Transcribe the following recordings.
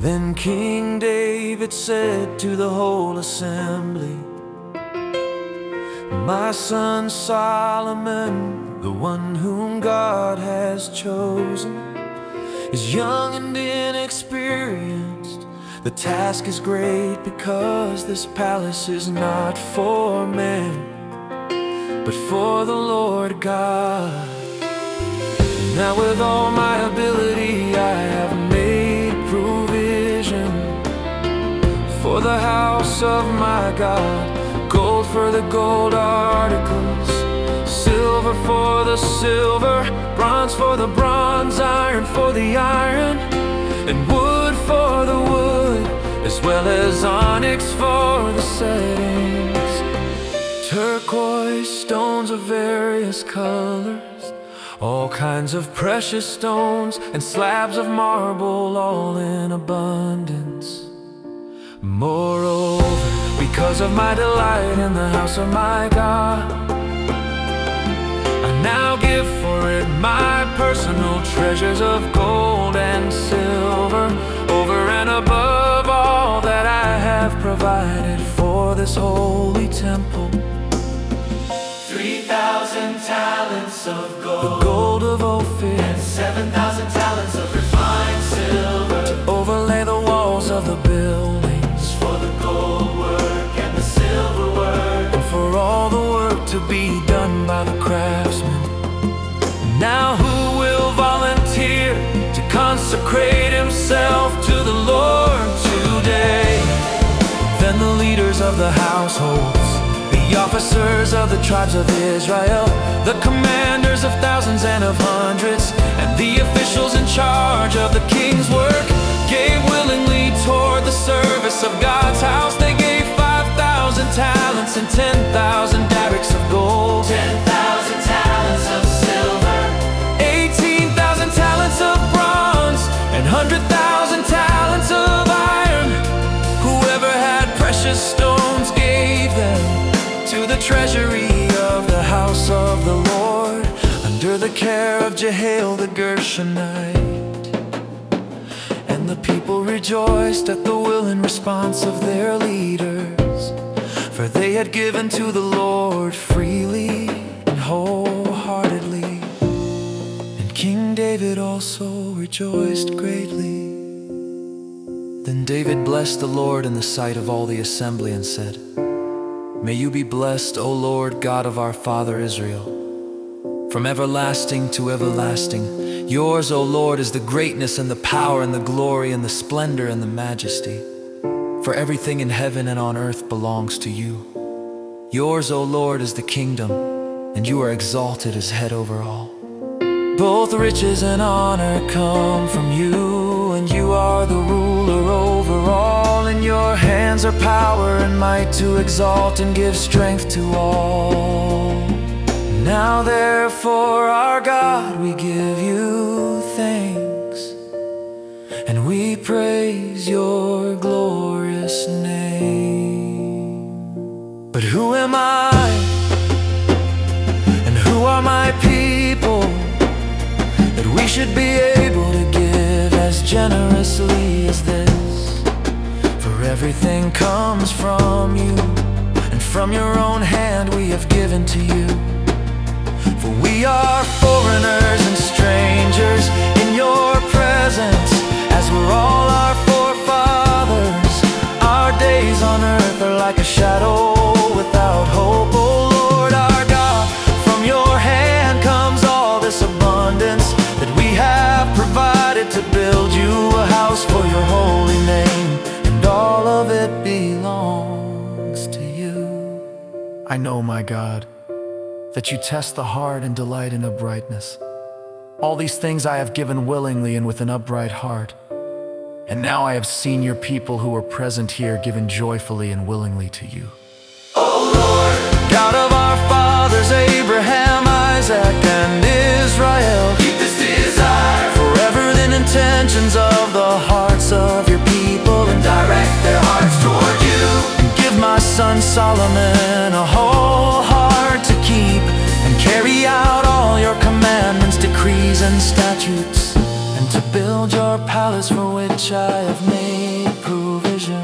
Then King David said to the whole assembly, "My son Solomon, the one whom God has chosen, is young and inexperienced. The task is great because this palace is not for man, but for the Lord God. Now with all my ability I have made provision for the house of my God, gold for the gold articles, silver for the silver, bronze for the bronze, iron for the iron, and wood for the wood, as well as onyx for the settings, turquoise stones of various colors, all kinds of precious stones, and slabs of marble, all in abundance. Moreover, because of my delight in the house of my God, I now give for it my personal treasures of gold and silver, over and above all that I have provided for this holy temple. 3,000 talents of gold, the gold of Ophir, and 7,000 talents of refined silver, to overlay the walls of the buildings, for the gold work and the silver work, and for all the work to be done by the craftsmen. Now who will volunteer to consecrate himself to the Lord today?" Then the leaders of the households, the officers of the tribes of Israel, the commanders of thousands and of hundreds, and the officials in charge of the king's work gave willingly toward the service of God's house. They gave 5,000 talents and 10,000 darics of gold, 10,000 talents of silver, 18,000 talents of bronze, and 100,000 talents of iron. Whoever had precious stones gave them to the treasury of the house of the Lord, under the care of Jehiel the Gershonite. And the people rejoiced at the will and response of their leaders, for they had given to the Lord freely and wholeheartedly. And King David also rejoiced greatly. Then David blessed the Lord in the sight of all the assembly and said, "May you be blessed, O Lord God of our father Israel, from everlasting to everlasting. Yours, O Lord, is the greatness and the power and the glory and the splendor and the majesty. For everything in heaven and on earth belongs to you. Yours, O Lord, is the kingdom, and you are exalted as head over all. Both riches and honor come from you, and you are the ruler over all. In your hands are power and might to exalt and give strength to all. Now therefore, our God, we give you thanks, and we praise your glorious name. But who am I, and who are my people, that we should be able to give as generously as this? For everything comes from you, and from your own hand we have given to you. For we are foreigners and strangers in your presence, as were all our forefathers. Our days on earth are like a shadow without hope. O Lord our God, from your hand comes all this abundance that we have provided to build you a house for your holy name, and all of it belongs to you. I know, my God, that you test the heart and delight in uprightness. All these things I have given willingly and with an upright heart. And now I have seen your people who are present here given joyfully and willingly to you. O Lord, God of our fathers Abraham, Isaac, and Israel, keep this desire forever the intentions of the hearts of your people, and direct their hearts toward you. and give my son Solomon a whole heart to keep and carry out all your commandments, decrees, and statutes, and to build build your palace for which I have made provision.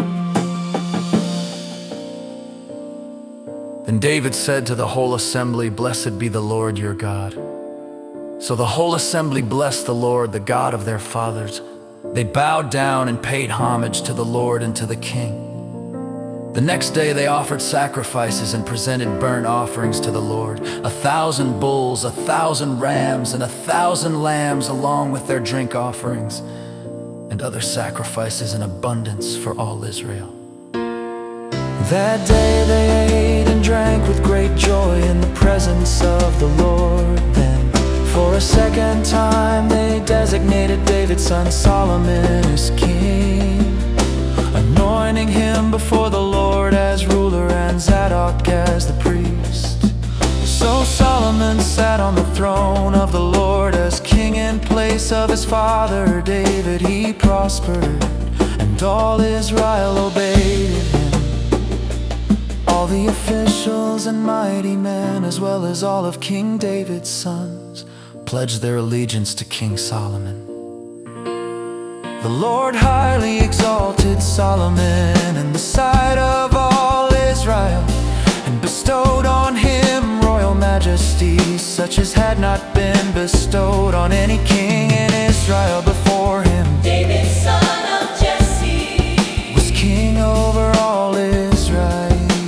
Then David said to the whole assembly, "Blessed be the Lord your God." So the whole assembly blessed the Lord, the God of their fathers. They bowed down and paid homage to the Lord and to the king. The next day they offered sacrifices and presented burnt offerings to the Lord, 1,000 bulls, 1,000 rams, and 1,000 lambs, along with their drink offerings, and other sacrifices in abundance for all Israel. That day they ate and drank with great joy in the presence of the Lord. Then, for a second time, they designated David's son Solomon as king, anointing him before the Lord as ruler and Zadok as the priest. So Solomon sat on the throne of the Lord as king in place of his father David. He prospered, and all Israel obeyed him. All the officials and mighty men, as well as all of King David's sons, pledged their allegiance to King Solomon. The Lord highly exalted Solomon in the sight of all Israel, and bestowed on him royal majesty, such as had not been bestowed on any king in Israel before him. David, son of Jesse, was king over all Israel.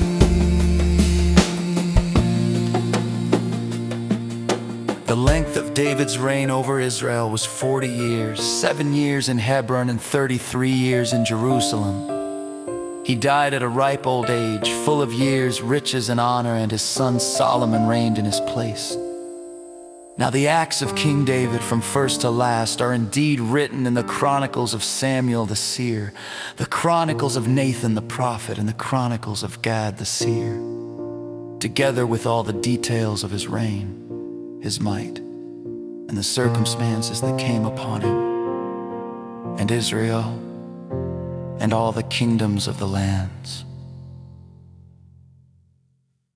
The length of David's reign over Israel was 40 years, 7 years in Hebron and 33 years in Jerusalem. He died at a ripe old age, full of years, riches, and honor, and his son Solomon reigned in his place. Now the acts of King David from first to last are indeed written in the chronicles of Samuel the seer, the chronicles of Nathan the prophet, and the chronicles of Gad the seer, together with all the details of his reign, his might, and the circumstances that came upon him, and Israel, and all the kingdoms of the lands.